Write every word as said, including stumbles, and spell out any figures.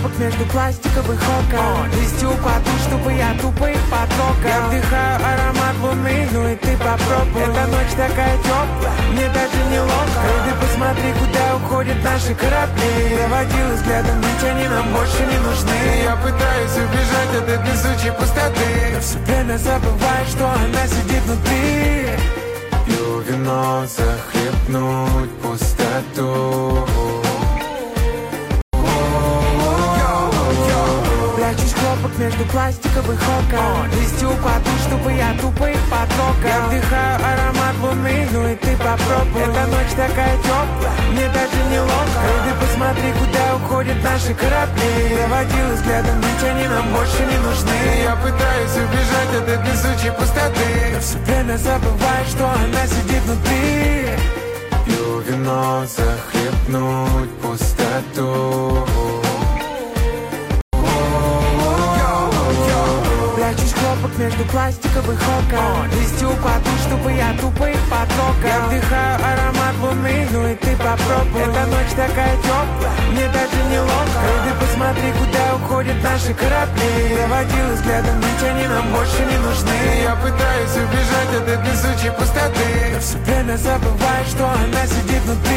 хлопок между пластиковых окон. Листья упадут, чтобы я тупо их потрогал. Я вдыхаю аромат луны, ну и ты попробуй. Эта ночь такая теплая, мне даже неловко. Ты посмотри, куда уходят наши корабли. Проводил взглядом, ведь они нам больше не нужны. Я пытаюсь убежать от этой сучьей пустоты, но все время забываю, что она сидит внутри. Пью вино, захлебнуть пустоту. Прячусь хлопок между пластиковых окон. Листья упадут, чтобы я тупо их потрогал. Я вдыхаю аромат луны, ну и ты попробуй. Эта ночь такая теплая, мне даже неловко. Ты посмотри, куда уходят наши корабли. Проводил взглядом, ведь они нам больше не нужны. Я пытаюсь убежать от этой сучьей пустоты, но все время забываю, что она сидит внутри. Пью вино, захлебнуть пустоту. Прячусь хлопок между пластиковых окон. Листья упадут, чтобы я тупо их потрогал. Я вдыхаю аромат луны, ну и ты попробуй. Эта ночь такая теплая, мне даже неловко. Ты посмотри, куда уходят наши корабли. Проводил взглядом, ведь они нам больше не нужны. Я пытаюсь убежать от этой сучьей пустоты, но все время забываю, что она сидит внутри.